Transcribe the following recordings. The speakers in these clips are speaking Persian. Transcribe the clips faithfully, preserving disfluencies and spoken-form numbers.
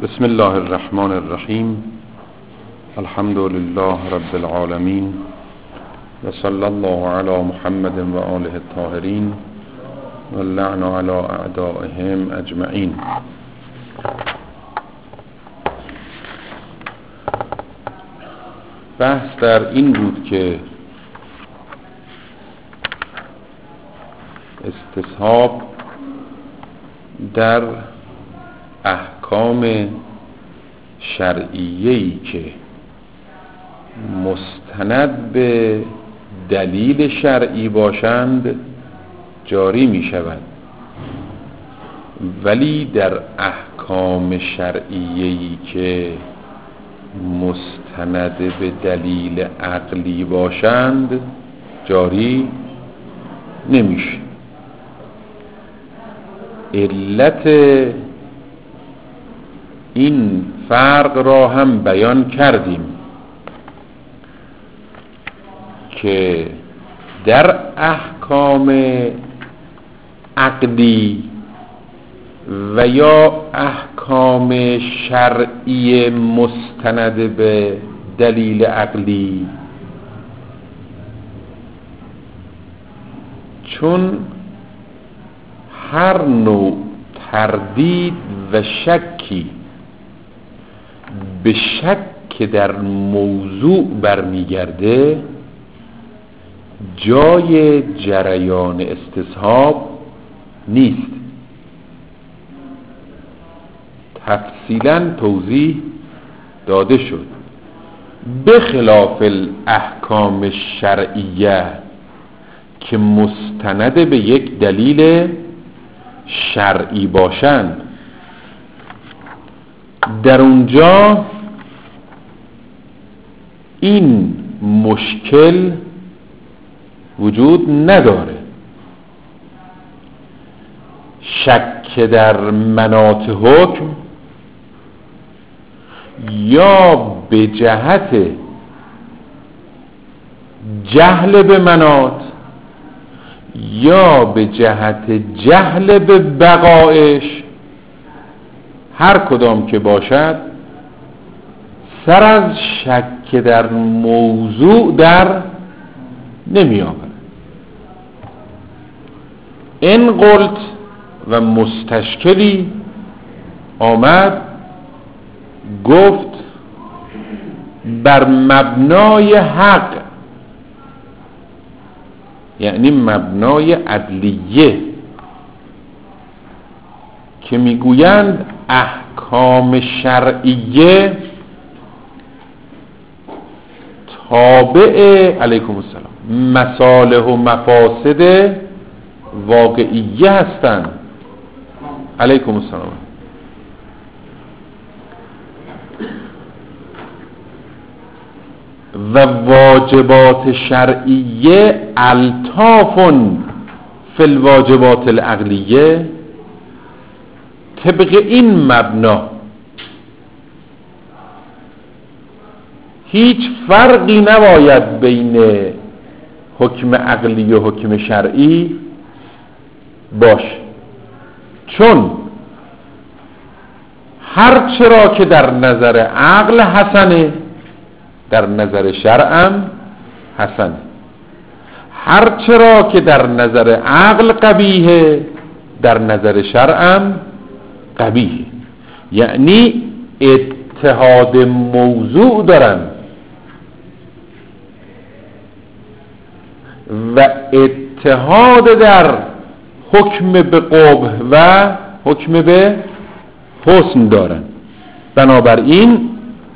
بسم الله الرحمن الرحیم. الحمد لله رب العالمین و صلی الله علی محمد و آله الطاهرین و اللعن علی اعدائهم اجمعین. بحث در این بود که استصحاب در احکام شرعیه‌ای که مستند به دلیل شرعی باشند جاری می شود، ولی در احکام شرعیه‌ای که مستند به دلیل عقلی باشند جاری نمیشه. علت این فرق را هم بیان کردیم که در احکام عقلی و یا احکام شرعی مستند به دلیل عقلی، چون هر نوع تردید و شکی به شک در موضوع برمیگرده، جای جریان استصحاب نیست. تفصیلا توضیح داده شد. به خلاف الاحکام شرعیه که مستند به یک دلیل شرعی باشند، در اونجا این مشکل وجود نداره. شک در مناط حکم یا به جهت جهل به مناط یا به جهت جهل به بقایش، هر کدام که باشد، سر از شک در موضوع در نمی آورد. این قلت و مستشکلی آمد گفت بر مبنای حق، یعنی مبنای عدلیه، که میگویند احکام شرعیه تابع علیکم السلام مصالح و مفاسد واقعیه هستند. علیکم السلام. و واجبات شرعیه الطاف فی الواجبات العقلیه. طبق این مبنا هیچ فرقی نباید بین حکم عقلی و حکم شرعی باشه، چون هر چرا که در نظر عقل حسنه در نظر شرعم حسنه، هر چرا که در نظر عقل قبیحه در نظر شرعم قبیحه. یعنی اتحاد موضوع دارن و اتحاد در حکم به قبح و حکم به حسن دارن. بنابراین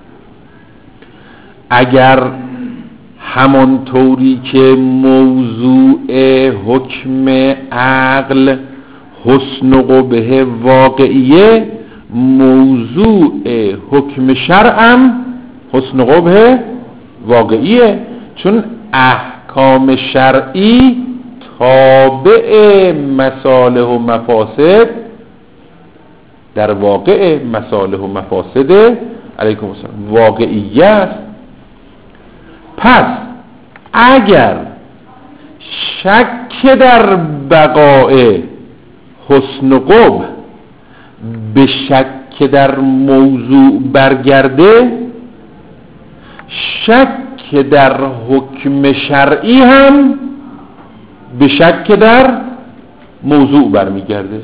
اگر همانطوری که موضوع حکم عقل حسن و قبح واقعیه، موضوع حکم شرعم حسن و قبح واقعیه، چون احکام شرعی تابع مصالح و مفاسد در واقع مصالح و مفاسد علیکم السلام واقعیه است. پس اگر شک در بقای حسن و قبح به شک که در موضوع برگرده، شک در حکم شرعی هم به شک در موضوع برمیگرده.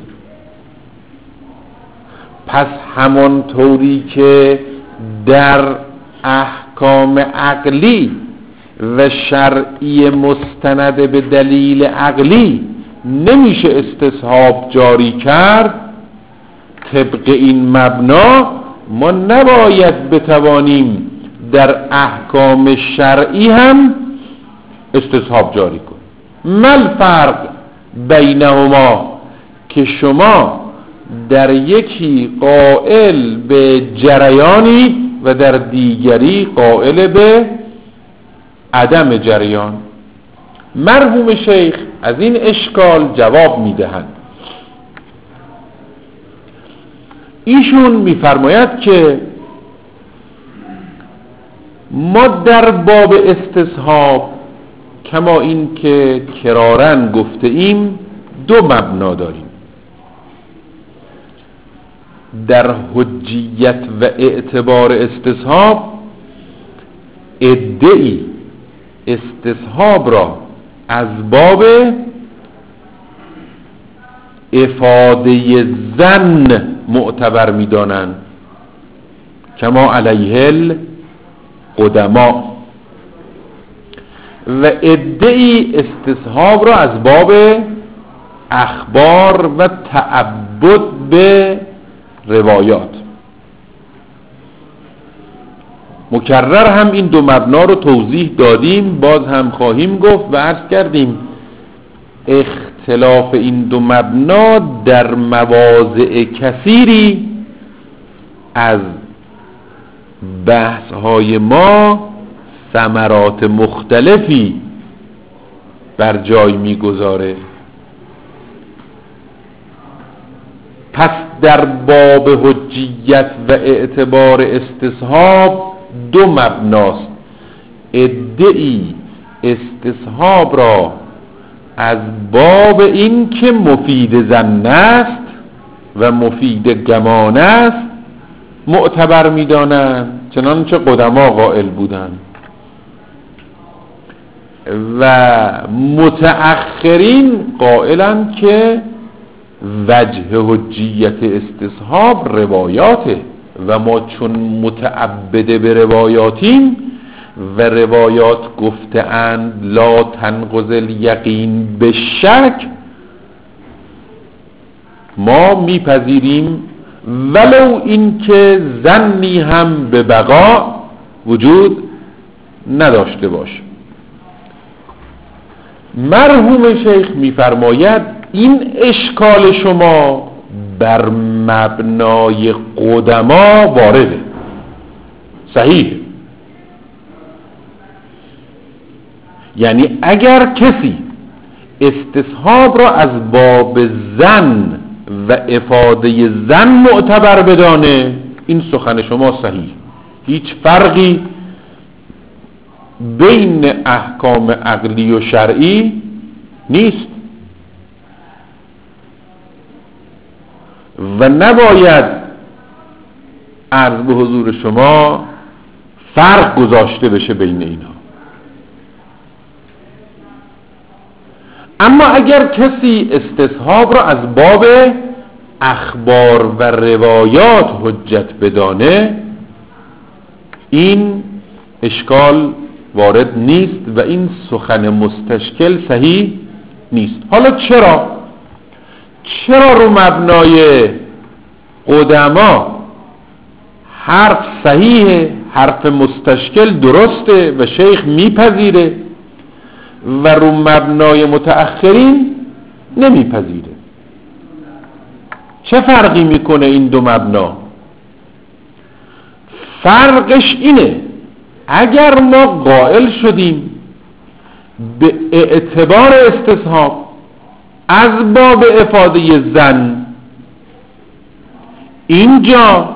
پس همانطوری که در احکام عقلی و شرعی مستند به دلیل عقلی نمیشه استصحاب جاری کرد، طبق این مبنا ما نباید بتوانیم در احکام شرعی هم استصحاب جاری کنیم. مل فرق بینهما، که شما در یکی قائل به جریانی و در دیگری قائل به عدم جریان. مرحوم شیخ از این اشکال جواب میدهند. ایشون میفرماید که ما در باب استصحاب کما این که کرارن گفته ایم دو مبنا داریم. در حجیت و اعتبار استصحاب ادعی استصحاب را از باب افاده ظن معتبر می دانند، کما علیه القدما، و ادعی استصحاب را از باب اخبار و تعبد به روایات. مکرر هم این دو مبنا رو توضیح دادیم، باز هم خواهیم گفت و عرض کردیم اختلاف این دو مبنا در مواضع کثیری از بحث‌های ما ثمرات مختلفی بر جای می‌گذاره. پس در باب حجیت و اعتبار استصحاب دو مبناست. ادعی استصحاب را از باب این که مفید ظن است و مفید گمان است معتبر می‌دانند، چنانچه قدما قائل بودند، و متأخرین قائلند که وجه حجیت استصحاب روایاته و ما چون متعبد به روایاتیم و روایات گفته‌اند لا تنقض الیقین به شک، ما میپذیریم ولو این که ظنی هم به بقا وجود نداشته باشه. مرحوم شیخ میفرماید این اشکال شما بر مبنای قدما وارده، صحیح. یعنی اگر کسی استصحاب را از باب ظن و افاده ظن معتبر بدانه، این سخن شما صحیح، هیچ فرقی بین احکام عقلی و شرعی نیست و نباید عرض به حضور شما فرق گذاشته بشه بین اینها. اما اگر کسی استصحاب را از باب اخبار و روایات حجت بدانه، این اشکال وارد نیست و این سخن مستشکل صحیح نیست. حالا چرا؟ چرا رو مبنای قدما حرف صحیحه، حرف مستشکل درسته و شیخ میپذیره و رو مبنای متأخرین نمیپذیره؟ چه فرقی میکنه این دو مبنا؟ فرقش اینه اگر ما قائل شدیم به اعتبار استصحاب از باب افاده ظن، اینجا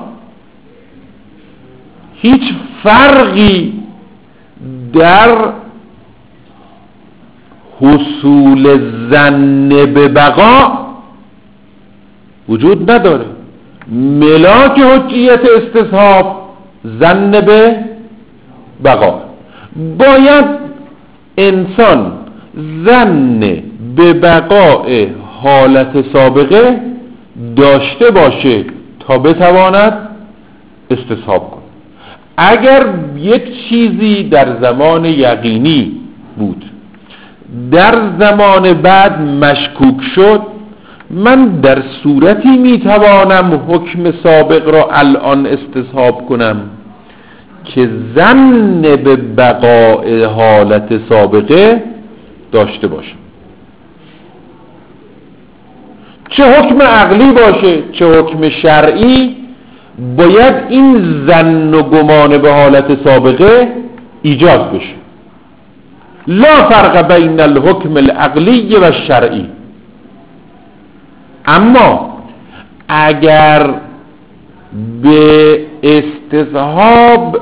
هیچ فرقی در حصول ظن به بقا وجود نداره. ملاک حجیت استصحاب ظن به بقا. باید انسان ظن به بقای حالت سابقه داشته باشه تا بتواند استصحاب کنه. اگر یک چیزی در زمان یقینی بود، در زمان بعد مشکوک شد، من در صورتی میتوانم حکم سابق را الان استصحاب کنم که ظن به بقای حالت سابقه داشته باشم، چه حکم عقلی باشه چه حکم شرعی. باید این ظن و گمان به حالت سابقه ایجاد بشه. لا فرق بین الحکم العقلی و الشرعی. اما اگر به استصحاب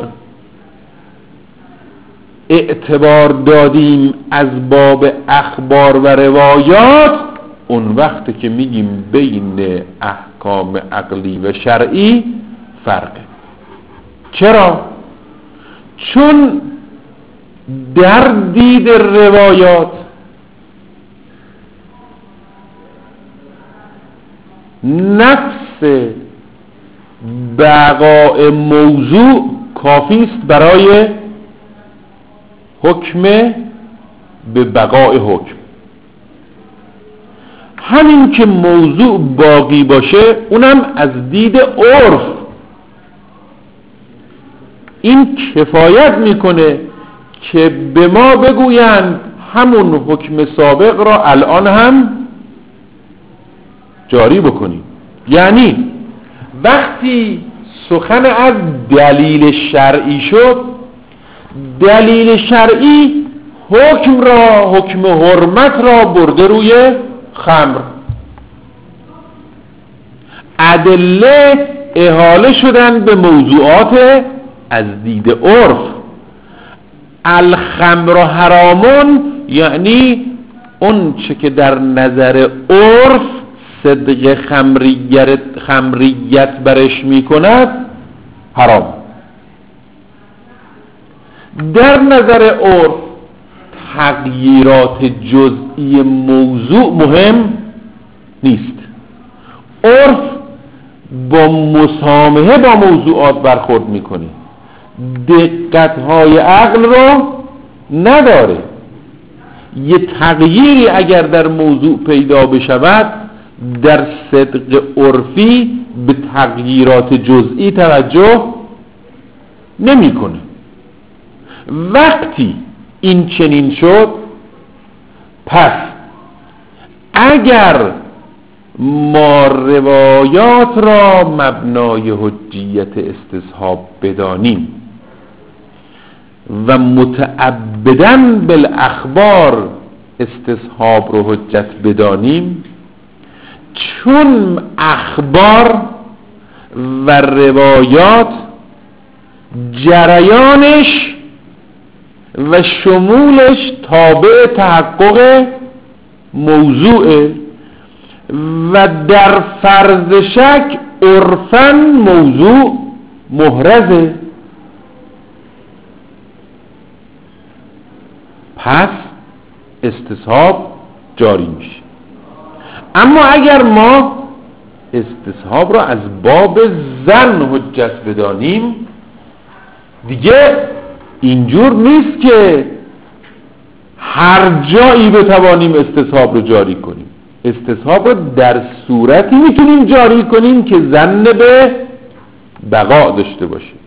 اعتبار دادیم از باب اخبار و روایات، اون وقت که میگیم بین احکام عقلی و شرعی فرقه. چرا؟ چون در دید روایات نفس بقاء موضوع کافی است برای حکم به بقاء حکم. همین که موضوع باقی باشه اونم از دید عرف این کفایت میکنه که به ما بگویند همون حکم سابق را الان هم جاری بکنیم. یعنی وقتی سخن از دلیل شرعی شد، دلیل شرعی حکم را، حکم حرمت را برده روی خمر. ادله احاله شدن به موضوعات از دید عرف. الخمر حرامون یعنی اون چه که در نظر عرف صدق خمریت, خمریت برش می کند حرام. در نظر عرف تغییرات جزئی موضوع مهم نیست. عرف با مسامحه با موضوعات برخورد میکنه، دقتهای عقل رو نداره. یه تغییری اگر در موضوع پیدا بشود، در صدق عرفی به تغییرات جزئی توجه نمیکنه. وقتی این چنین شد، پس اگر ما روایات را مبنای حجیت استصحاب بدانیم و متعبداً بالاخبار استصحاب رو حجت بدانیم، چون اخبار و روایات جریانش و شمولش تابع تحقق موضوعه و در فرض شک عرفاً موضوع محرزه. پس استصحاب جاری میشه. اما اگر ما استصحاب را از باب ظن حجت بدانیم، دیگه اینجور نیست که هر جایی بتوانیم استصحاب رو جاری کنیم. استصحاب رو در صورتی میتونیم جاری کنیم که ظن به بقا داشته باشیم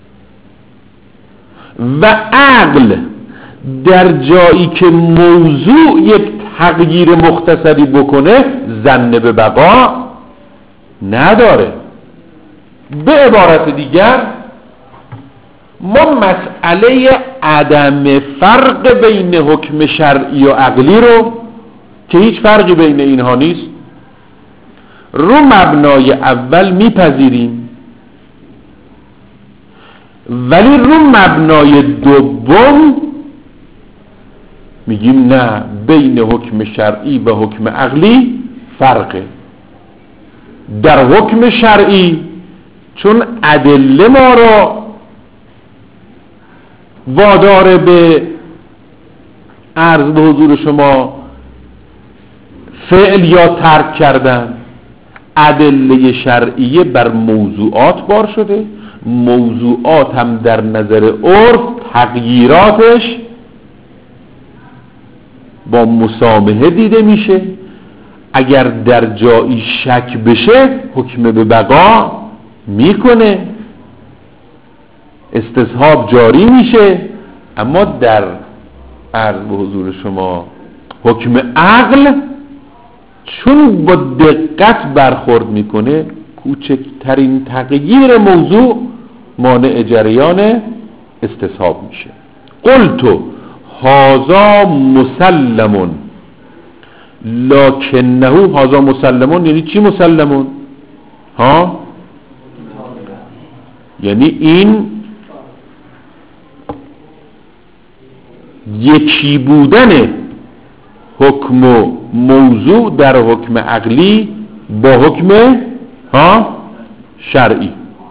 و عقل در جایی که موضوع یک تغییر مختصری بکنه ظن به بقا نداره. به عبارت دیگر، ما مسئله عدم فرق بین حکم شرعی و عقلی رو که هیچ فرقی بین اینها نیست رو مبنای اول میپذیریم، ولی رو مبنای دوم میگیم نه، بین حکم شرعی و حکم عقلی فرقه. در حکم شرعی، چون ادله ما را وادار به عرض به حضور شما فعل یا ترک کردن. ادله شرعیه بر موضوعات بار شده، موضوعات هم در نظر عرف تغییراتش با مسامحه دیده میشه. اگر در جایی شک بشه حکم به بقا میکنه، استصحاب جاری میشه. اما در عرض به حضور شما حکم عقل چون با دقت برخورد میکنه، کوچکترین تغییر موضوع مانع جریان استصحاب میشه. قلتو هذا مسلمون لکنه، هذا مسلمون یعنی چی مسلمون؟ ها یعنی این یکی بودن حکم و موضوع در حکم عقلی با حکم ها شرعی.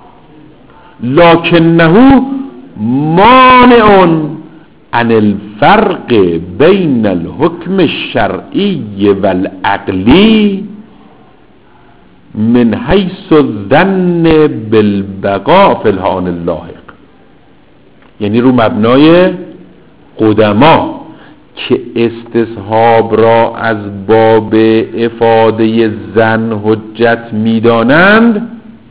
لکنه مانع عن الفرق بین الحکم الشرعی والعقلی من حیث الظن بالبقاء فی الحال اللاحق. یعنی رو مبنای قدما که استصحاب را از باب افاده ظن حجت میدانند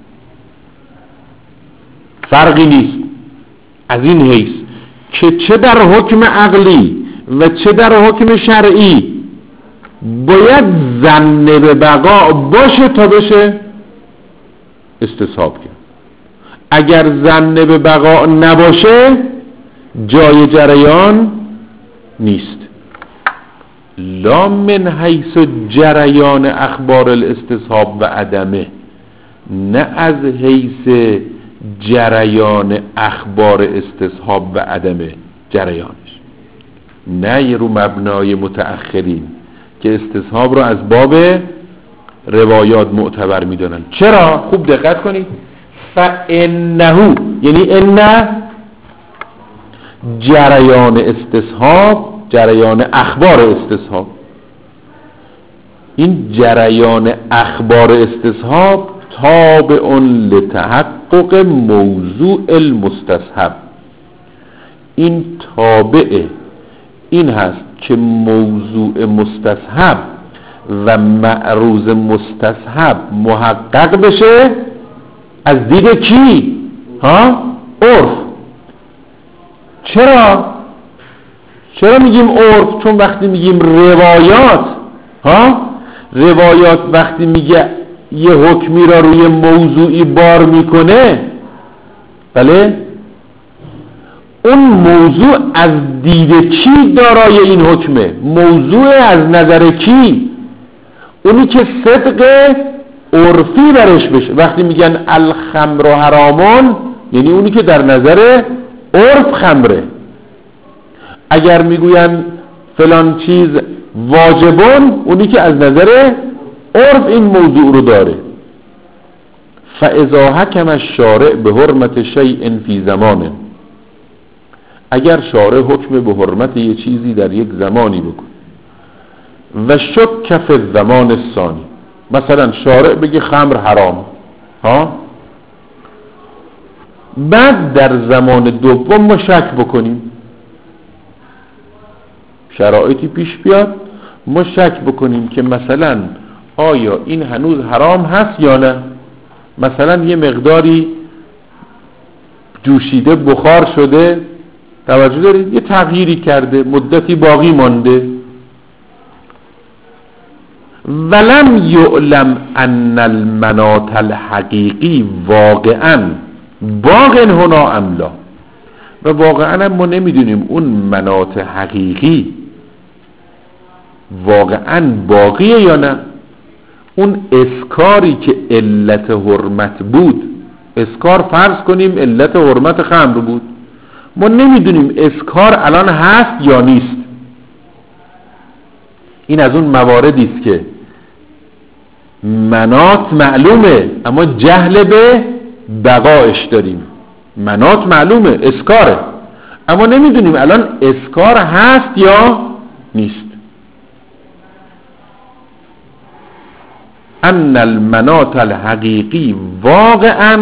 فرقی نیست از این حیث که چه در حکم عقلی و چه در حکم شرعی باید ظن به بقا باشه تا بشه استصحاب کرد. اگر ظن به بقا نباشه جای جریان نیست. لا من حیث جریان اخبار الاستصحاب و عدمه، نه از حیث جریان اخبار استصحاب و عدمه جریانش، نه رو مبنای متأخرین که استصحاب را از باب روایات معتبر میدونن. چرا؟ خوب دقت کنید. فانه یعنی ان جریان استصحاب، جریان اخبار استصحاب، این جریان اخبار استصحاب تابع لتحقق موضوع المستصحب، این تابع این هست که موضوع مستصحب و معروض مستصحب محقق بشه از دید کی؟ ها؟ عرف. چرا؟ چرا میگیم عرف؟ چون وقتی میگیم روایات، ها؟ روایات وقتی میگه یه حکمی را روی موضوعی بار میکنه، بله، اون موضوع از دید کی دارای این حکمه؟ موضوع از نظر کی؟ اونی که صدق عرفی برش بشه. وقتی میگن الخمر حرامون یعنی اونی که در نظر عرف خمره. اگر میگوین فلان چیز واجبون اونی که از نظر عرف این موضوع رو داره. فاذا حکم الشارع به حرمت شیء فی زمان، اگر شارع حکم به حرمت یه چیزی در یک زمانی بکنه و شک فی الزمان الثانی، مثلا شارع بگه خمر حرام، ها، بعد در زمان دوم ما شک بکنیم، شرایطی پیش بیاد ما شک بکنیم که مثلا آیا این هنوز حرام هست یا نه، مثلا یه مقداری جوشیده بخار شده، توجه دارید، یه تغییری کرده، مدتی باقی مانده، ولم یعلم ان المناط الحقیقی واقعا باق هنا ام لا، و واقعا ما نمیدونیم اون مناط حقیقی واقعا باقیه یا نه. اون اسکاری که علت حرمت بود، اسکار فرض کنیم علت حرمت خمر بود، ما نمیدونیم اسکار الان هست یا نیست. این از اون مواردی است که منات معلومه اما جهل به بقایش داریم. منات معلومه اسکاره اما نمیدونیم الان اسکار هست یا نیست. ان المنات الحقیقی واقعا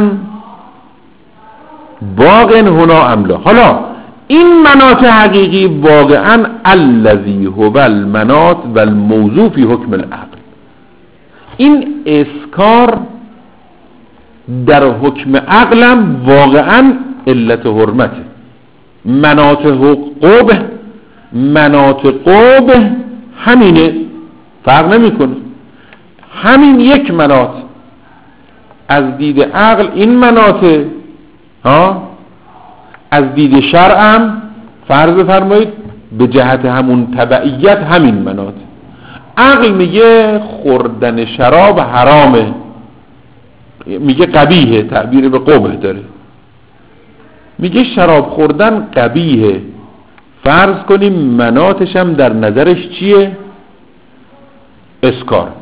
باق هنا املا. حالا این منات حقیقی واقعا الذی هو المنات و الموضوع فی حکم العقل. این اسکار در حکم عقلم واقعا علت حرمته. منات قبح منات قبح همینه، فرق نمیکنه، همین یک منات از دید عقل این مناته ها، از دید شرعم فرض بفرمایید به جهت همون تبعیت همین منات. عقل میگه خوردن شراب حرامه، میگه قبیحه، تعبیر به قبح داره، میگه شراب خوردن قبیحه. فرض کنیم مناتش هم در نظرش چیه؟ اسکار.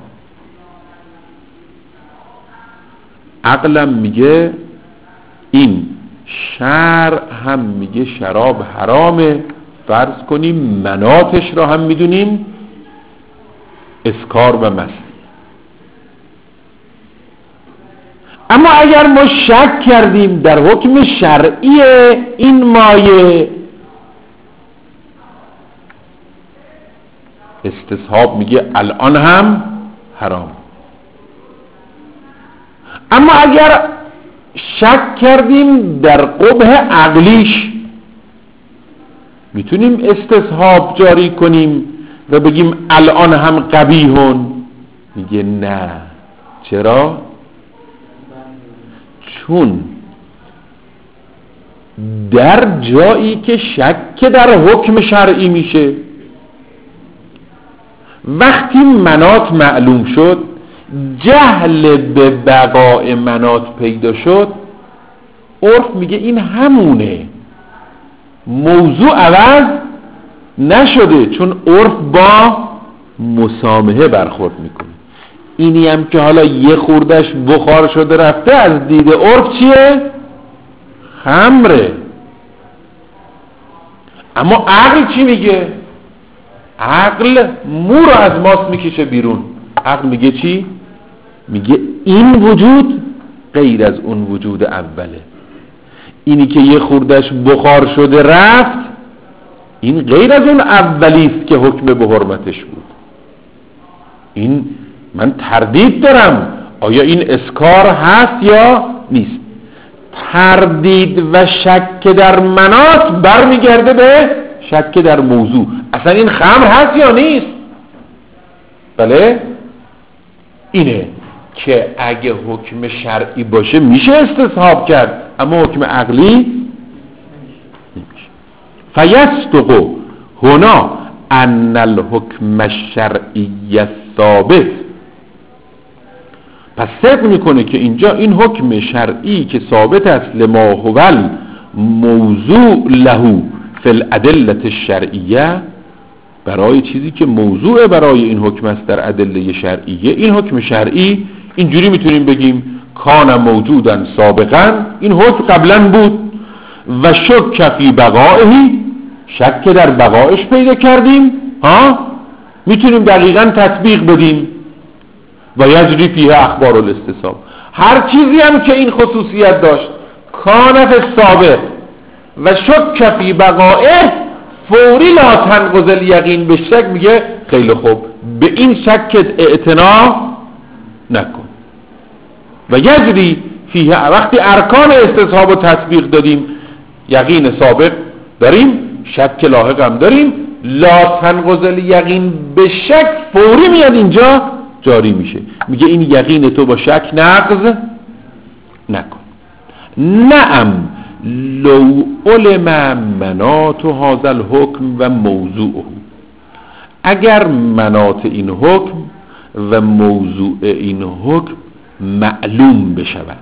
عقلم میگه این، شرع هم میگه شراب حرامه. فرض کنیم مناتش را هم میدونیم اسکار و مستی. اما اگر ما شک کردیم در حکم شرعی این مایه، استصحاب میگه الان هم حرام. اما اگر شک کردیم در قبح عقلیش، میتونیم استصحاب جاری کنیم و بگیم الان هم قبیحون. میگه نه. چرا؟ چون در جایی که شک در حکم شرعی میشه، وقتی منات معلوم شد، جهل به بقاء منات پیدا شد، عرف میگه این همونه، موضوع عوض نشده، چون عرف با مسامحه برخورد میکنه. اینی هم که حالا یه خوردش بخار شده رفته، از دید عرف چیه؟ خمره. اما عقل چی میگه؟ عقل مو رو از ماست میکشه بیرون. عقل میگه چی؟ میگه این وجود غیر از اون وجود اوله. اینی که یه خوردش بخار شده رفت، این غیر از اون اولیست که حکم به حرمتش بود. این من تردید دارم آیا این اسکار هست یا نیست. تردید و شک در منات برمیگرده به شک در موضوع. اصلا این خمر هست یا نیست؟ بله، اینه که اگه حکم شرعی باشه میشه استصحاب کرد، اما حکم عقلی نمیشه. فیصدق هنا ان الحکم الشرعی ثابت. پس صدق میکنه که اینجا این حکم شرعی که ثابت است، لما هو موضوع له فی الادله الشرعیه، برای چیزی که موضوع برای این حکم است در ادله شرعیه. این حکم شرعی اینجوری میتونیم بگیم کان موجودن سابقا، این حکم قبلا بود، و شک فی بقائه، شک در بقایش پیدا کردیم، ها میتونیم دقیقاً تطبیق بدیم. و یجری فیه اخبار الاستصحاب، هر چیزی هم که این خصوصیت داشت کان فی السابق و شک فی بقائه، فوری لا تنقض الیقین به شک، میگه خیلی خوب به این شکت اعتنا نکن. و یجری فیه، وقتی ارکان استصحاب رو تطبیق دادیم، یقین سابق داریم، شک لاحق هم داریم، لا تنقض الیقین به شک فوری میاد اینجا جاری میشه. میگه این یقین تو با شک نقض نکن. نعم لو علم منات هذا الحکم و موضوعه، اگر منات این حکم و موضوع این حکم معلوم بشود،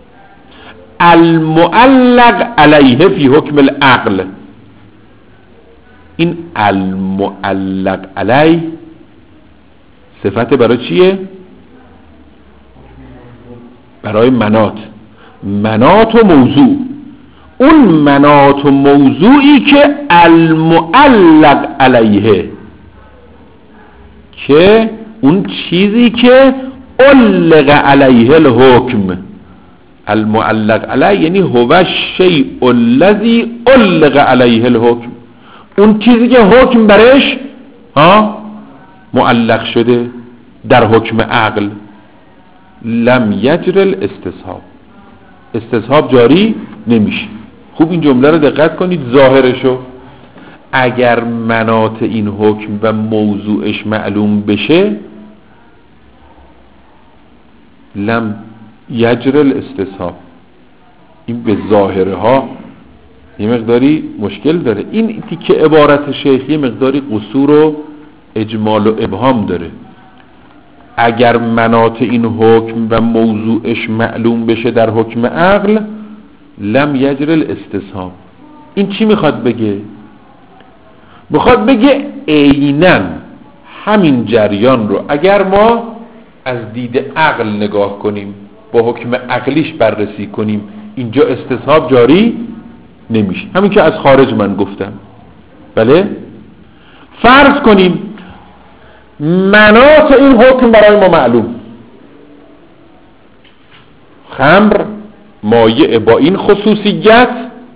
المعلق علیه فی حکم العقل، این المعلق علیه صفت برای چیه؟ برای منات، منات و موضوع. اون منات و موضوعی که المعلق علیه، که اون چیزی که علق علیه الحکم. المعلق علیه یعنی هو الشیء الذی علق علیه الحکم، اون چیزی که حکم برش ها معلق شده در حکم عقل. لم یجر الاستصحاب، استصحاب جاری نمیشه. خوب این جمله رو دقت کنید، ظاهرشو. اگر مناط این حکم و موضوعش معلوم بشه لم یجر الاستصحاب. این به ظاهره ها یه مقداری مشکل داره. این تیکه عبارت شیخی مقداری قصور و اجمال و ابهام داره. اگر مناط این حکم و موضوعش معلوم بشه در حکم عقل لم یجر الاستصحاب. این چی میخواد بگه؟ میخواد بگه عیناً همین جریان رو اگر ما از دید عقل نگاه کنیم، با حکم عقلیش بررسی کنیم، اینجا استصحاب جاری نمیشه. همین که از خارج من گفتم. بله؟ فرض کنیم مناط این حکم برای ما معلوم، خمر مایع با این خصوصیت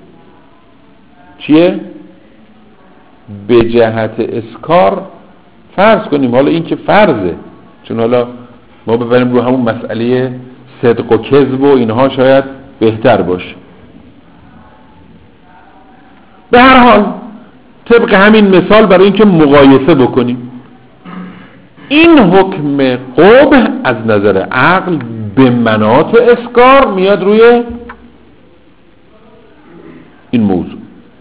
چیه؟ به جهت اسکار. فرض کنیم، حالا این که فرضه، چون حالا ما ببریم رو همون مسئله صدق و کذب و اینها شاید بهتر باشه. به هر حال طبق همین مثال برای اینکه مقایسه بکنیم، این حکم قبح از نظر عقل به مناط اسکار میاد روی این موضوع،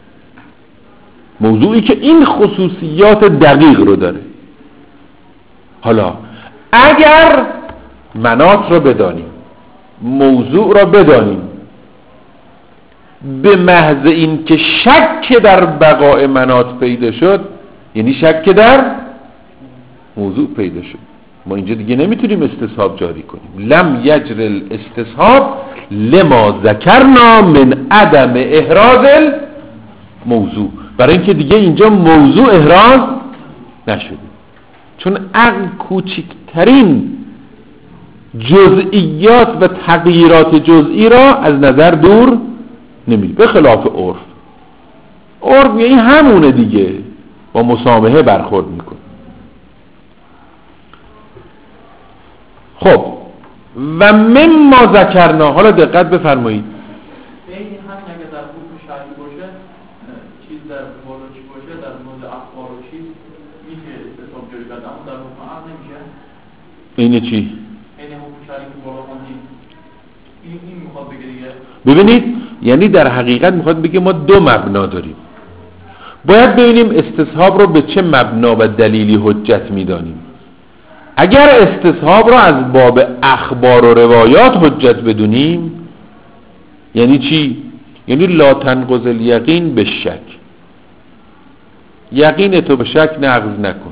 موضوعی که این خصوصیات دقیق رو داره. حالا اگر مناط رو بدانیم، موضوع رو بدانیم، به محض این که شک در بقاء مناط پیدا شد، یعنی شک در موضوع پیدا شد، ما اینجا دیگه نمیتونیم استصحاب جاری کنیم. لم یجر الاستصحاب لما ذکرنا من عدم احراز الموضوع، برای اینکه دیگه اینجا موضوع احراز نشده، چون عقل کوچکترین جزئیات و تغییرات جزئی را از نظر دور نمیره، به خلاف عرف. عرف یعنی همونه دیگه، با مسامحه برخورد میکنه. خب و مما ذکرنا، حالا دقت بفرمایید، این همین اگه در حکم شرعی باشه، چیز در بالا چی باشه، در مورد اخبار و چیز میشه استصحاب جاری کرد، اما در حکم عقل نمیشه. اینه چی؟ این حکم شرعی که بالا خوندیم، این این میخواد بگه دیگه. ببینید، یعنی در حقیقت میخواد بگه ما دو مبنا داریم. باید ببینیم استصحاب رو به چه مبنا و دلیلی حجت میدانیم. اگر استصحاب را از باب اخبار و روایات حجت بدونیم، یعنی چی؟ یعنی لا تنقض الیقین به شک، یقین تو به شک نقض نکن.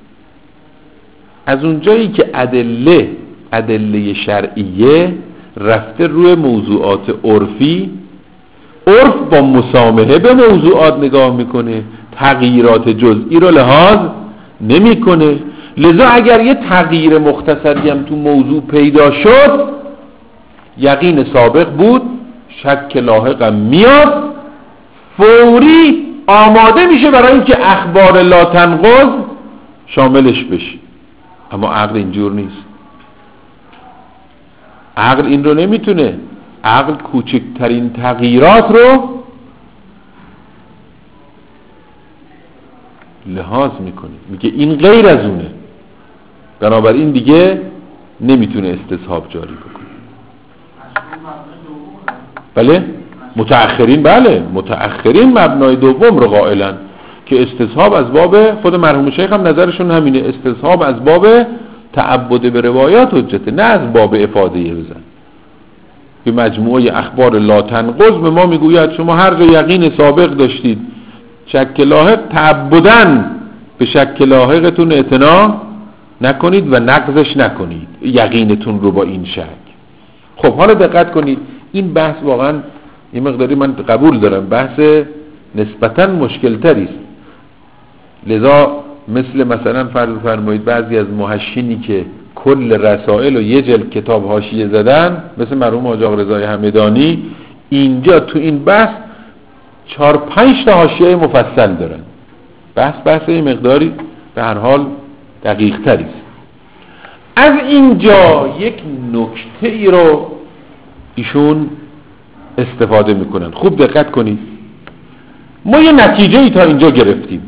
از اونجایی که ادله ادله شرعیه رفته روی موضوعات عرفی، عرف با مسامحه به موضوعات نگاه میکنه، تغییرات جزئی رو لحاظ نمیکنه. لذا اگر یه تغییر مختصری هم تو موضوع پیدا شد، یقین سابق بود، شک لاحقم میاد، فوری آماده میشه برای اینکه اخبار لا تنقض شاملش بشه. اما عقل اینجور نیست. عقل این رو نمیتونه. عقل کوچکترین تغییرات رو لحاظ میکنه، میگه این غیر از اونه، بنابراین دیگه نمیتونه استصحاب جاری بکنه. بله متأخرین بله متأخرین مبنای دوم رو قائلن که استصحاب از باب، خود مرحوم شیخ هم نظرشون همینه، استصحاب از باب تعبد به روایات حجته، نه از باب افاده بزن. که مجموعه اخبار لا تنقض به ما میگوید شما هر جا یقین سابق داشتید، شک لاحق تعبداً به شک لاحقتون اعتنا نکنید و نقضش نکنید یقینتون رو با این شک. خب حالا دقت کنید، این بحث واقعا یه مقداری من قبول دارم بحث نسبتاً مشکل تری است. لذا مثل مثلا فرض فرمایید بعضی از محشینی که کل رسائل و یه جلد کتاب حاشیه زدن، مثل مرحوم حاج آقا رضای همدانی، اینجا تو این بحث چهار پنج تا حاشیه مفصل دارن. بحث بحث این مقداری به هر حال دقیق تری است. از اینجا یک نکته ای رو ایشون استفاده میکنن. خوب دقت کنید، ما یه نتیجه ای تا اینجا گرفتیم.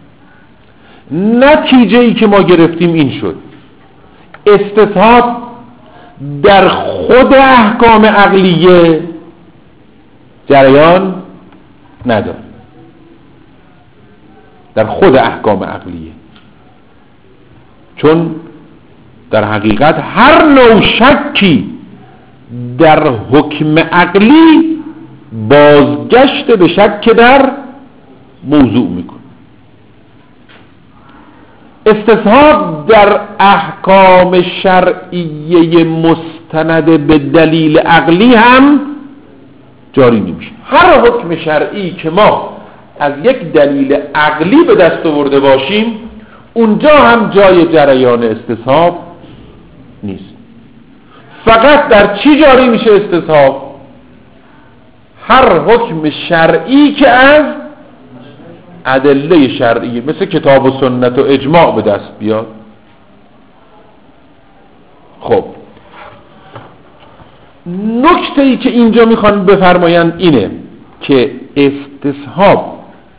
نتیجه ای که ما گرفتیم این شد: استصحاب در خود احکام عقلیه جریان نداره، در خود احکام عقلیه، چون در حقیقت هر نوع شکی در حکم عقلی بازگشت به شک در موضوع میکنه. استصحاب در احکام شرعیه مستند به دلیل عقلی هم جاری نمیشه. هر حکم شرعی که ما از یک دلیل عقلی به دست آورده باشیم، اونجا هم جای جریان استصحاب نیست. فقط در چی جاری میشه استصحاب؟ هر حکم شرعی که از ادله شرعی مثل کتاب و سنت و اجماع به دست بیاد. خب نکته ای که اینجا میخوان بفرمایند اینه که استصحاب،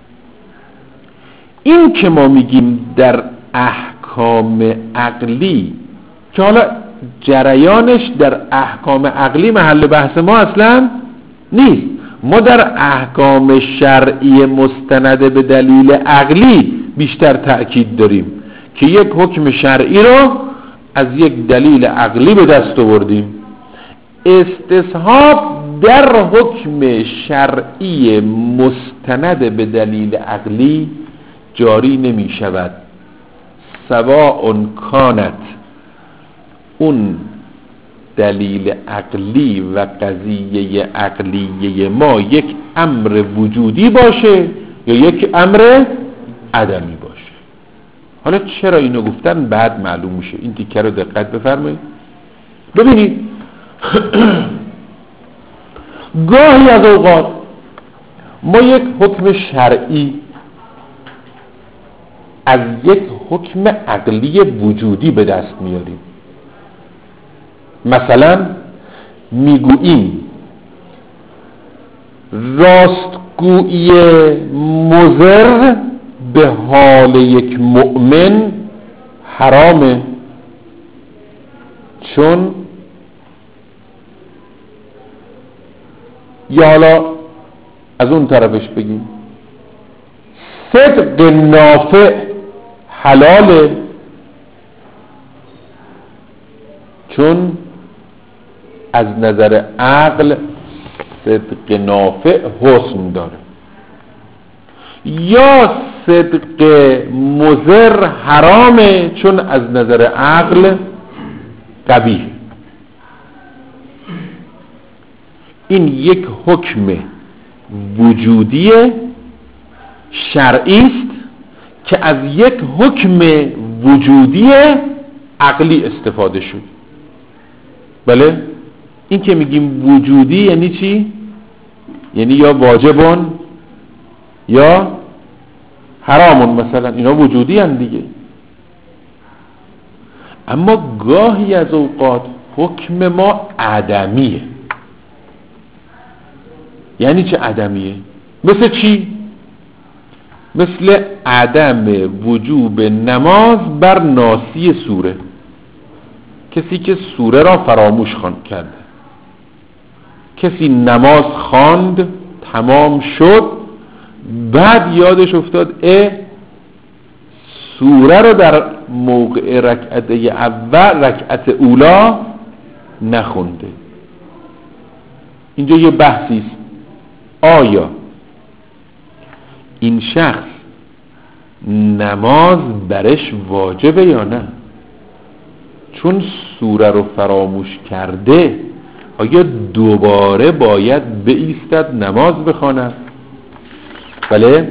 این که ما میگیم در احکام عقلی، که حالا جریانش در احکام عقلی محل بحث ما اصلا نیست، ما در احکام شرعی مستند به دلیل عقلی بیشتر تأکید داریم که یک حکم شرعی رو از یک دلیل عقلی به دست آوردیم. استصحاب در حکم شرعی مستند به دلیل عقلی جاری نمی شود، سواء کانت اون دلیل عقلی و قضیه عقلیه ما یک امر وجودی باشه یا یک امر عدمی باشه. حالا چرا اینو گفتن بعد معلوم میشه. این تیکه رو دقت بفرمایید. ببینید گاهی از اوقات ما یک حکم شرعی از یک حکم عقلی وجودی به دست میاریم. مثلا میگوییم راستگویی مضر به حال یک مؤمن حرامه، چون یا حالا از اون طرفش بگیم صدق نافع حلاله، چون از نظر عقل صدق نافع حسن داره. یا صدق مضر حرامه، چون از نظر عقل قبیح. این یک حکم وجودی شرعی است که از یک حکم وجودی عقلی استفاده شد. بله، این که میگیم وجودی یعنی چی؟ یعنی یا واجبون یا حرامون، مثلا اینا وجودی هستند دیگه. اما گاهی از اوقات حکم ما عدمیه. یعنی چه عدمیه؟ مثل چی؟ مثل عدم وجوب نماز بر ناسی سوره. کسی که سوره را فراموش خواند کرده، کسی نماز خواند تمام شد، بعد یادش افتاد اه سوره رو در موقع رکعت اول رکعت اولا نخونده. اینجا یه بحثی است، آیا این شخص نماز برش واجبه یا نه؟ چون سوره رو فراموش کرده آیا دوباره باید بایستد نماز بخواند؟ بله؟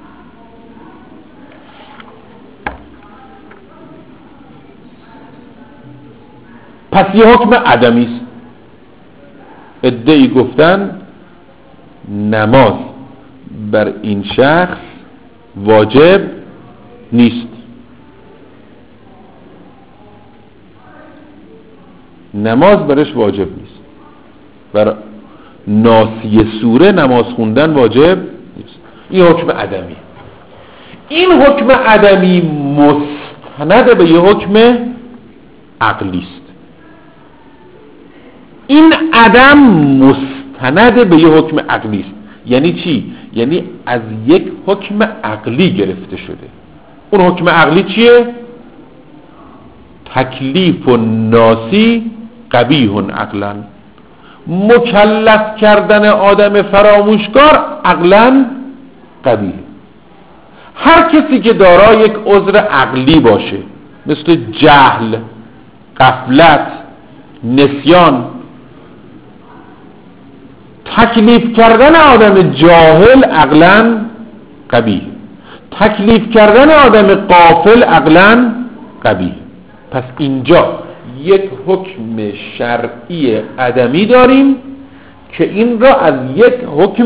پس یه حکم عدمی است. عده‌ای گفتن نماز بر این شخص واجب نیست. نماز برش واجب نیست. بر ناسی سوره نماز خوندن واجب نیست. این حکم عدمی. این حکم عدمی مستند به یه حکم عقلی است. این عدم مستند به یه حکم عقلی است. یعنی چی؟ یعنی از یک حکم عقلی گرفته شده. اون حکم عقلی چیه؟ تکلیف و ناسی قبیح عقلا. مکلف کردن آدم فراموشکار عقلا قبیح. هر کسی که دارای یک عذر عقلی باشه، مثل جهل، غفلت، نسیان، تکلیف کردن آدم جاهل عقلا قبیح، تکلیف کردن آدم غافل عقلا قبیح. پس اینجا یک حکم شرعی عدمی داریم که این را از یک حکم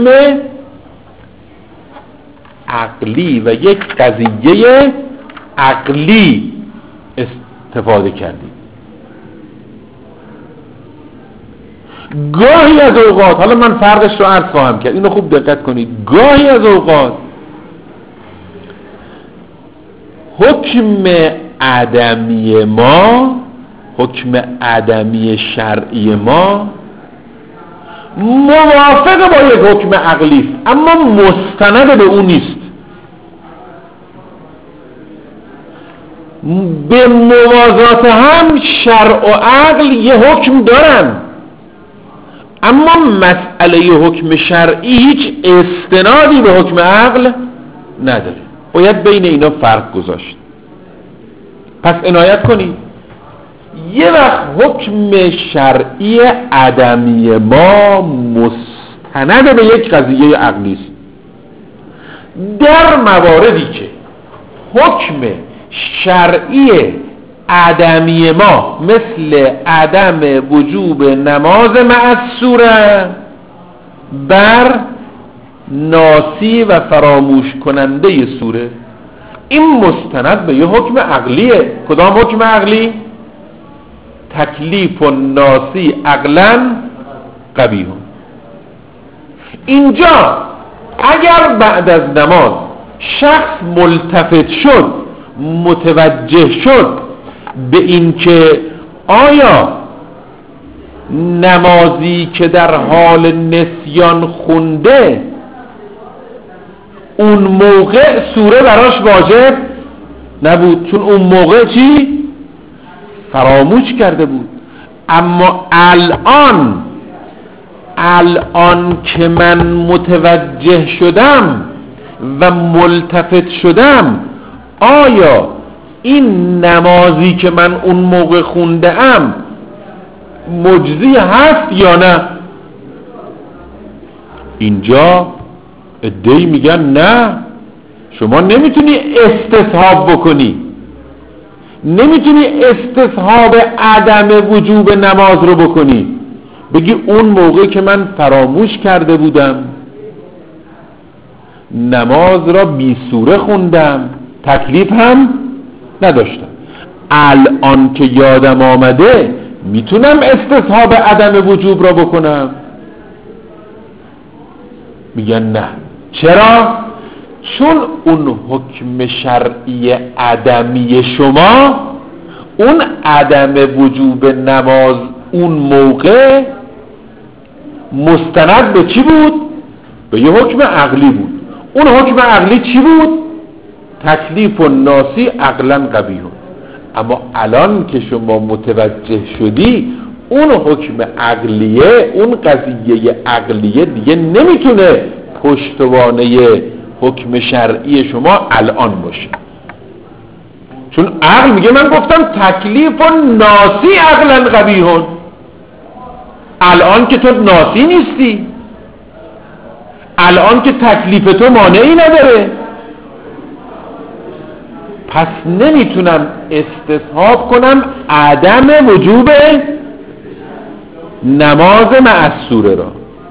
عقلی و یک قضیه عقلی استفاده کردیم. گاهی از اوقات، حالا من فرقش رو عرض خواهم کرد، اینو خوب دقت کنید، گاهی از اوقات حکم عدمی ما، حکم عدمی شرعی ما موافق با یک حکم عقلی است، اما مستند به اون نیست. به موازات هم شرع و عقل یه حکم دارن، اما مسئله حکم شرعی هیچ استنادی به حکم عقل نداره. باید بین اینا فرق گذاشت. پس عنایت کنید، یه وقت حکم شرعی عدمی ما مستند به یک قضیه عقلی است. در مواردی که حکم شرعی عدمی ما مثل عدم وجوب نماز معصوره بر ناسی و فراموش کننده سوره، این مستند به یه حکم عقلیه. کدام حکم عقلی؟ تکلیف و ناسی عقلا قبیح. اینجا اگر بعد از نماز شخص ملتفت شد، متوجه شد به این که آیا نمازی که در حال نسیان خونده اون موقع سوره براش واجب نبود، چون اون موقع چی؟ فراموش کرده بود، اما الان الان که من متوجه شدم و ملتفت شدم، آیا این نمازی که من اون موقع خونده ام مجزی هست یا نه؟ اینجا عده‌ای میگن نه، شما نمیتونی استصحاب بکنی، نمیتونی استصحاب عدم وجوب نماز رو بکنی، بگی اون موقع که من فراموش کرده بودم نماز را بی سوره خوندم، تکلیف هم نداشتم، الان که یادم آمده میتونم استصحاب عدم وجوب را بکنم. میگن نه. چرا؟ چون اون حکم شرعی عدمی شما، اون عدم وجوب نماز اون موقع مستند به چی بود؟ به یه حکم عقلی بود. اون حکم عقلی چی بود؟ تکلیف و ناسی عقلا قبیح. اما الان که شما متوجه شدی اون حکم عقلیه، اون قضیه عقلیه دیگه نمیتونه پشتوانه حکم شرعی شما الان باشه، چون عقل میگه من گفتم تکلیف و ناسی عقلا قبیح. الان که تو ناسی نیستی، الان که تکلیف تو مانعی نداره، پس نمیتونم استصحاب کنم عدم وجوب نماز معصوره را.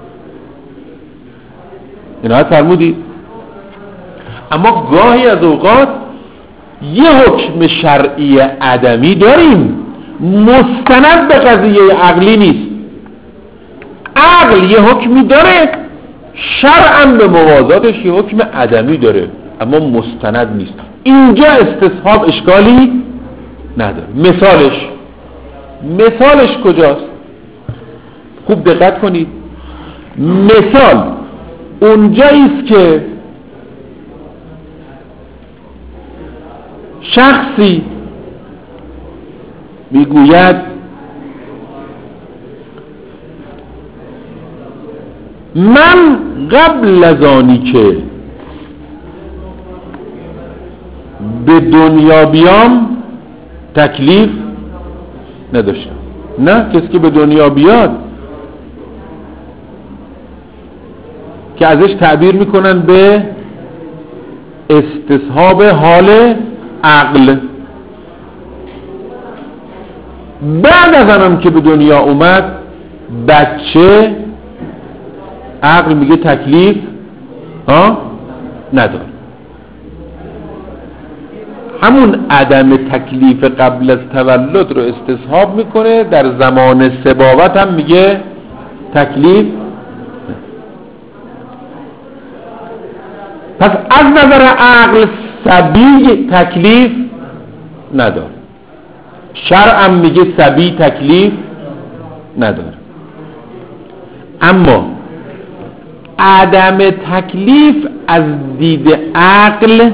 اینا فرمودید. اما گاهی از اوقات یه حکم شرعی عدمی داریم مستند به قضیه عقلی نیست. عقل یه حکمی داره، شرعاً به موازاتش یه حکم عدمی داره اما مستند نیست. اینجا استصحاب اشکالی نداره. مثالش مثالش کجاست؟ خوب دقت کنید. مثال اونجاییست که شخصی میگوید من قبل از آنی که به دنیا بیام تکلیف نداشتم. نه، کسی که به دنیا بیاد که ازش تعبیر میکنن به استصحاب حال عقل، بعد از آنم که به دنیا اومد بچه، عقل میگه تکلیف ها نداره. همون عدم تکلیف قبل از تولد رو استصحاب میکنه، در زمان سباوت هم میگه تکلیف. پس از نظر عقل صبی تکلیف نداره، شرع میگه صبی تکلیف نداره. اما عدم تکلیف از دید عقل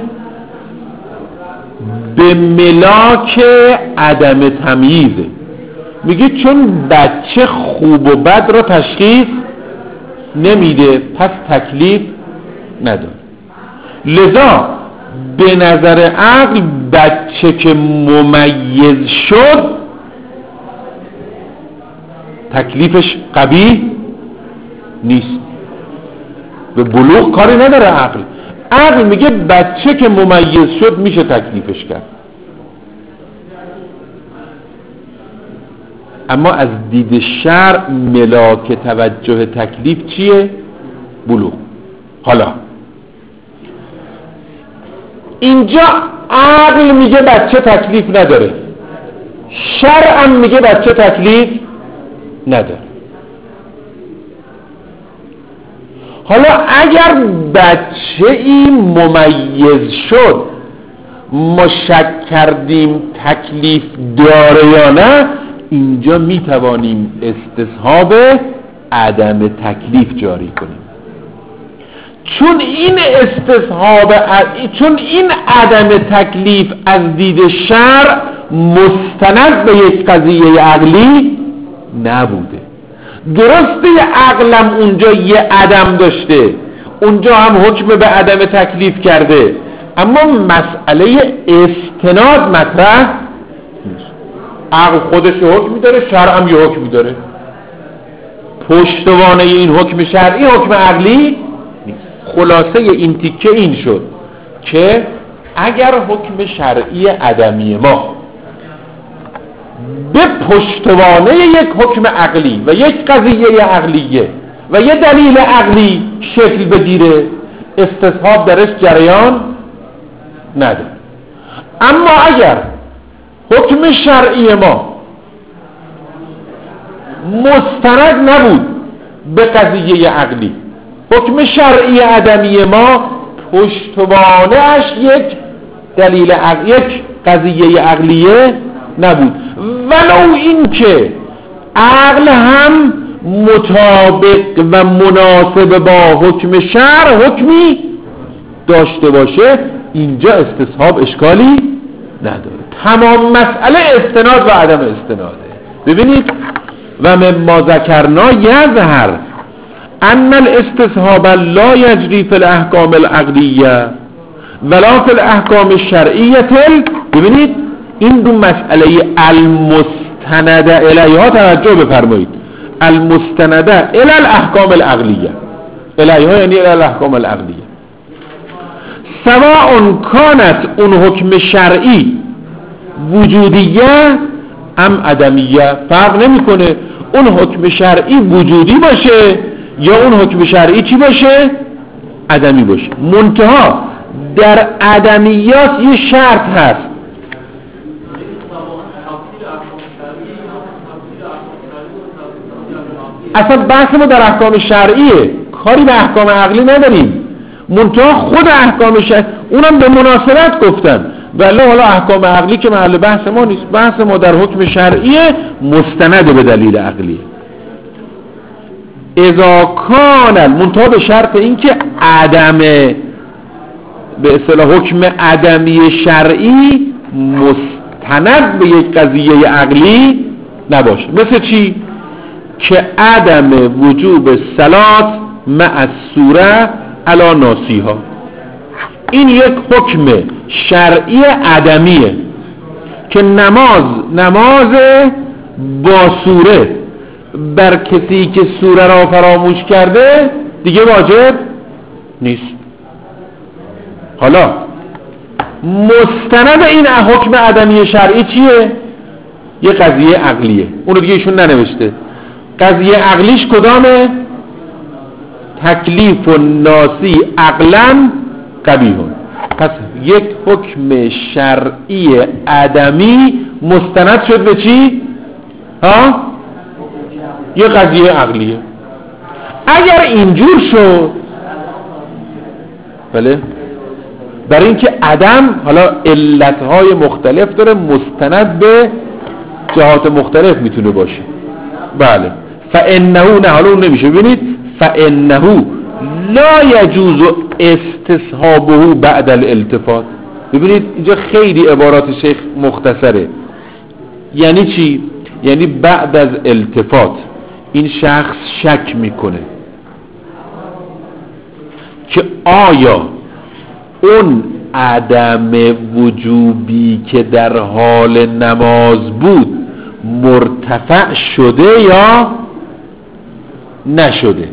به ملاک عدم تمییزه. میگه چون بچه خوب و بد را تشخیص نمیده پس تکلیف نداره. لذا به نظر عقل بچه که ممیز شد تکلیفش قبیح نیست، به بلوغ کاری نداره عقل. عقل میگه بچه که ممیز شد میشه تکلیفش کرد. اما از دید شرع ملاک توجه تکلیف چیه؟ بلوغ. حالا اینجا عقل میگه بچه تکلیف نداره، شرع میگه بچه تکلیف نداره. حالا اگر بچه این ممیز شد ما شک کردیم تکلیف داره یا نه، اینجا میتوانیم استصحاب عدم تکلیف جاری کنیم. چون این استصحاب چون این عدم تکلیف از دید شرع مستند به یک قضیه عقلی نبوده. درسته عقلم اونجا یه عدم داشته، اونجا هم حکم به عدم تکلیف کرده، اما مسئله استناد مطرح نیست. عقل خودش حکم داره، شرع هم یه حکم داره. پشتوانه این حکم شرعی حکم عقلی نیست. خلاصه این تیکه این شد که اگر حکم شرعی عدمی ما به پشتوانه یک حکم عقلی و یک قضیه عقلیه و یک دلیل عقلی شکل بگیره، استصحاب درش جریان نداره. اما اگر حکم شرعی ما مستند نبود به قضیه عقلی، حکم شرعی عدمی ما پشتوانه اش یک دلیل عقلی، یک قضیه عقلیه نبود، ولو این که عقل هم مطابق و مناسب با حکم شرع حکمی داشته باشه، اینجا استصحاب اشکالی نداره. تمام مسئله استناد و عدم استناده. ببینید و مما ذکرنا یظهر ان الاستصحاب لا یجری فی الاحکام العقلیه ولا فی الاحکام الشرعیه. ببینید این دو مسئله المستند الیها توجه بفرمایید. المستنده الى الاحکام العقلیه، الیها یعنی الى الاحکام العقلیه، سواء کانت اون حکم شرعی وجودیه ام عدمیه، فرق نمیکنه اون حکم شرعی وجودی باشه یا اون حکم شرعی چی باشه؟ عدمی باشه. منتها در عدمیات یه شرط هست، اصلا بحث ما در احکام شرعیه، کاری به احکام عقلی نداریم. منتها خود احکام شرعی اونم به مناسبت گفتن، ولی حالا احکام عقلی که محل بحث ما نیست، بحث ما در حکم شرعیه مستند به دلیل عقلیه. اذا کان منتها به شرط این که عدم به اصطلاح حکم عدمی شرعی مستند به یک قضیه عقلی نباشه. مثل چی؟ که عدم وجوب صلات مع الصوره علی ناسیها، این یک حکم شرعی عدمیه که نماز نماز با سوره بر کسی که سوره را فراموش کرده دیگه واجب نیست. حالا مستند این حکم عدمی شرعی چیه؟ یه قضیه عقلیه، اونو دیگه ایشون ننوشته. قضیه عقلیش کدامه؟ تکلیف الناسی عقلا قبیحون. پس یک حکم شرعی عدمی مستند شد به چی؟ ها؟ یه قضیه عقلیه. اگر اینجور شد، بله، برای اینکه عدم حالا علتهای مختلف داره، مستند به جهات مختلف میتونه باشه. بله، فانه نه، حالا اون نمیشه. ببینید فانه لا یجوز استصحابه بعد الالتفات. ببینید اینجا خیلی عبارات شیخ مختصره. یعنی چی؟ یعنی بعد از التفات این شخص شک میکنه که آیا اون عدم وجوبی که در حال نماز بود مرتفع شده یا نشده.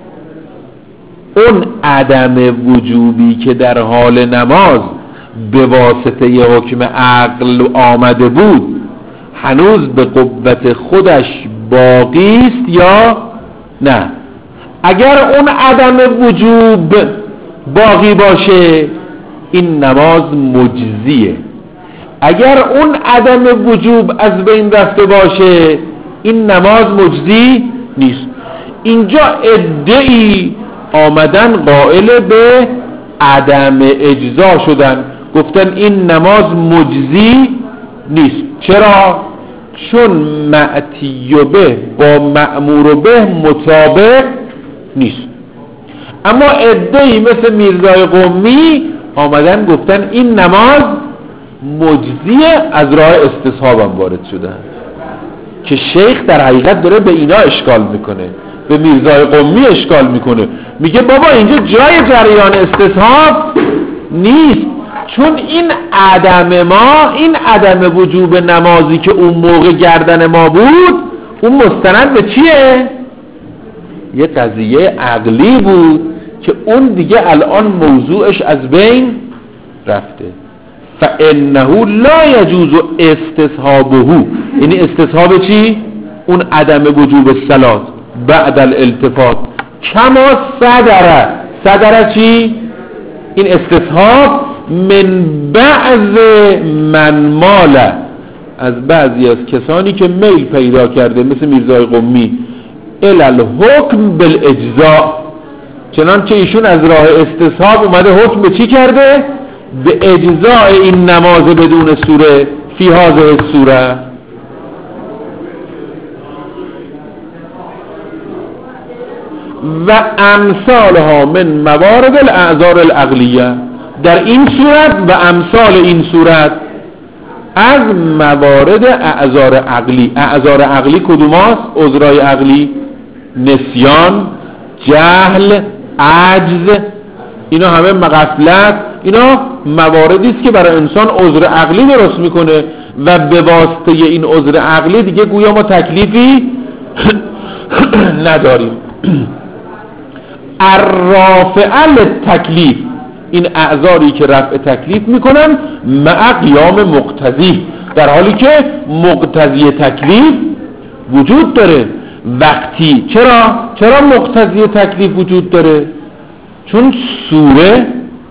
اون عدم وجوبی که در حال نماز به واسطه ی حکم عقل آمده بود هنوز به قوت خودش باقی است یا نه. اگر اون عدم وجوب باقی باشه این نماز مجزیه. اگر اون عدم وجوب از بین رفته باشه این نماز مجزی نیست. اینجا ادعی آمدن قائل به عدم اجزا شدن، گفتن این نماز مجزی نیست. چرا؟ چون معتی به با مأمور به مطابق نیست. اما ادعی مثل میرزای قمی آمدن گفتن این نماز مجزی، از راه استصحاب هم وارد شدن که شیخ در حقیقت داره به اینا اشکال میکنه، به میرزای قمی اشکال میکنه. میگه بابا اینجا جای جریان استصحاب نیست، چون این عدم ما، این عدم وجوب نمازی که اون موقع گردن ما بود، اون مستند به چیه؟ یه قضیه عقلی بود که اون دیگه الان موضوعش از بین رفته. فانه لا یجوز استصحابه، یعنی استصحاب چی؟ اون عدم وجوب الصلات بعد الالتفات کما صدره. صدره چی؟ این استصحاب من بعض من مال، از بعضی از کسانی که میل پیدا کرده مثل میرزای قمی الی الحکم بالاجزاء، چنانچه ایشون از راه استصحاب اومده حکم به چی کرده؟ به اجزاء این نماز بدون سوره فی هذه السوره. و امثالها من موارد الاعذار العقلیه، در این صورت و امثال این صورت از موارد اعذار عقلی. اعذار عقلی کدوم هست؟ عذرای عقلی، نسیان، جهل، عجز، اینا همه مغفلت، اینا مواردی است که برای انسان عذر عقلی درست میکنه و به واسطه این عذر عقلی دیگه گویا ما تکلیفی نداریم. الرافع للتکلیف، این اعذاری که رفع تکلیف میکنن مع قیام مقتضی، در حالی که مقتضی تکلیف وجود داره. وقتی چرا چرا مقتضی تکلیف وجود داره؟ چون سوره،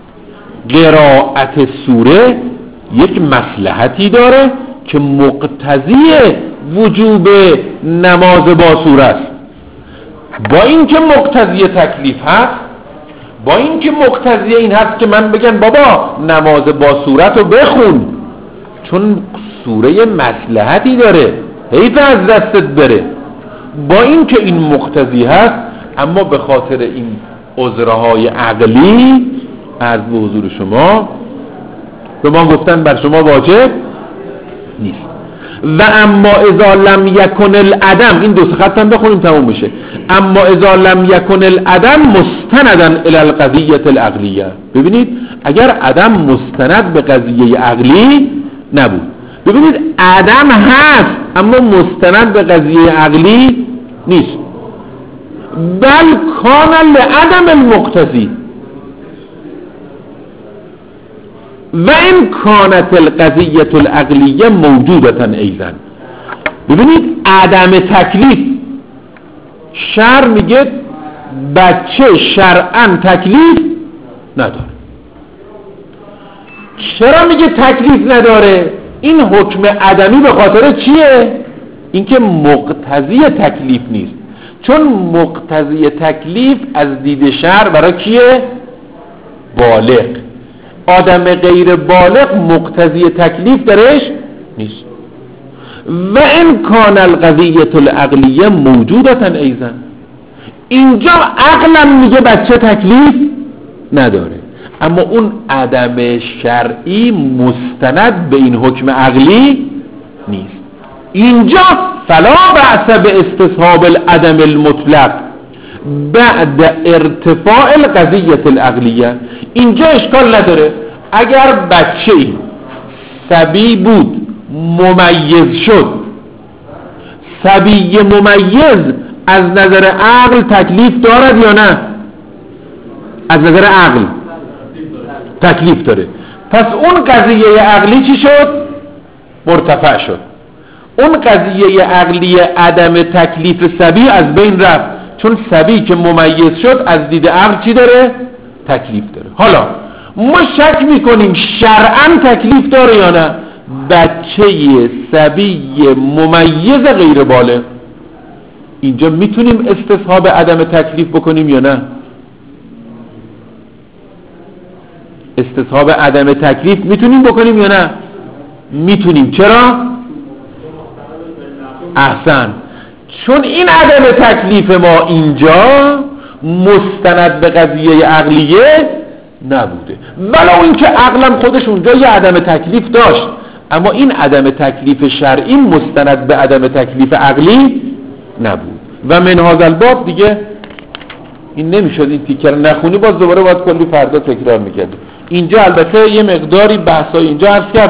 قرائت سوره یک مصلحتی داره که مقتضی وجوب نماز با سوره است. با اینکه مقتضی تکلیف هست، با اینکه مقتضی این هست که من بگن بابا نماز با صورت رو بخون، چون سوره مصلحتی داره، حیف از دستت بره. با اینکه این مقتضی هست، اما به خاطر این عذرهای عقلی از به حضور شما به ما گفتن بر شما واجب نیست. و اما اذا لم یکن العدم، این دو خط هم بخونیم تموم بشه. اما اذا لم یکن العدم مستندن الی القضیه العقلیه. ببینید اگر عدم مستند به قضیه عقلی نبود، ببینید عدم هست اما مستند به قضیه عقلی نیست. بل کان لعدم المقتضی و این کانت القضیه العقلیه موجودتا ایضا. ببینید عدم تکلیف، شرع میگه بچه شرعاً تکلیف نداره. چرا میگه تکلیف نداره؟ این حکم عدمی به خاطر چیه؟ اینکه مقتضی تکلیف نیست. چون مقتضی تکلیف از دید شرع برای کیه؟ بالغ. آدم غیر بالغ مقتضی تکلیف درش نیست. و این کان القضیه العقلیه موجودتا ایضا. اینجا عقلم میگه بچه تکلیف نداره، اما اون عدم شرعی مستند به این حکم عقلی نیست. اینجا فلا بأس به استصحاب العدم المطلق بعد ارتفاع القضیه العقلیه. اینجا اشکال نداره اگر بچه‌ای صبی بود ممیز شد. صبی ممیز از نظر عقل تکلیف دارد یا نه؟ از نظر عقل تکلیف داره. پس اون قضیه عقلی چی شد؟ مرتفع شد. اون قضیه عقلی عدم تکلیف صبی از بین رفت، چون صبی که ممیز شد از دید عقل چی داره؟ تکلیف داره. حالا ما شک میکنیم شرعاً تکلیف داره یا نه؟ بچه صبی ممیز غیر بالغ، اینجا میتونیم استصحاب عدم تکلیف بکنیم یا نه؟ استصحاب عدم تکلیف میتونیم بکنیم یا نه؟ میتونیم. چرا؟ احسن، چون این عدم تکلیف ما اینجا مستند به قضیه عقلیه نبوده، ولو اینکه عقلم خودش اونجا یه عدم تکلیف داشت، اما این عدم تکلیف شرعی مستند به عدم تکلیف عقلی نبود. و من هذا الباب دیگه این نمیشد این تیکر نخونی، باز دوباره باید کلی فردا تکرار میکرد. اینجا البته یه مقداری بحثای اینجا عرض کرد